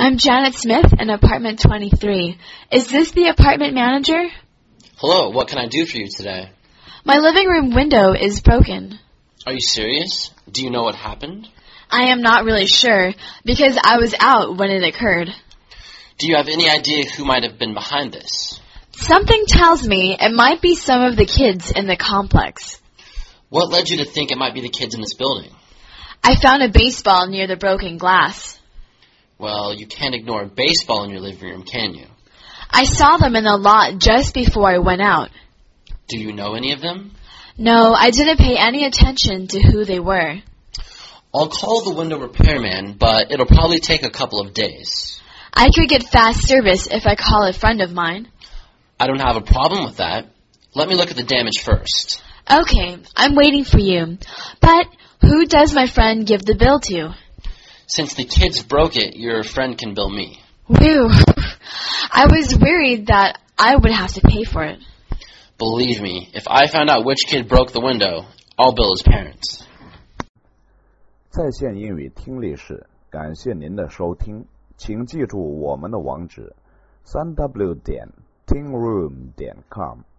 I'm Janet Smith in apartment 23. Is this the apartment manager? Hello, what can I do for you today? My living room window is broken. Are you serious? Do you know what happened? I am not really sure, because I was out when it occurred. Do you have any idea who might have been behind this? Something tells me it might be some of the kids in the complex. What led you to think it might be the kids in this building? I found a baseball near the broken glass. Well, you can't ignore a baseball in your living room, can you? I saw them in the lot just before I went out. Do you know any of them? No, I didn't pay any attention to who they were. I'll call the window repairman, but it'll probably take a couple of days. I could get fast service if I call a friend of mine. I don't have a problem with that. Let me look at the damage first. Okay, I'm waiting for you. But who does my friend give the bill to? Since the kids broke it, your friend can bill me. Whew. I was worried that I would have to pay for it. Believe me, if I found out which kid broke the window, I'll bill his parents. 在线英语听力室，感谢您的收听，请记住我们的网址：3w.tingroom.com。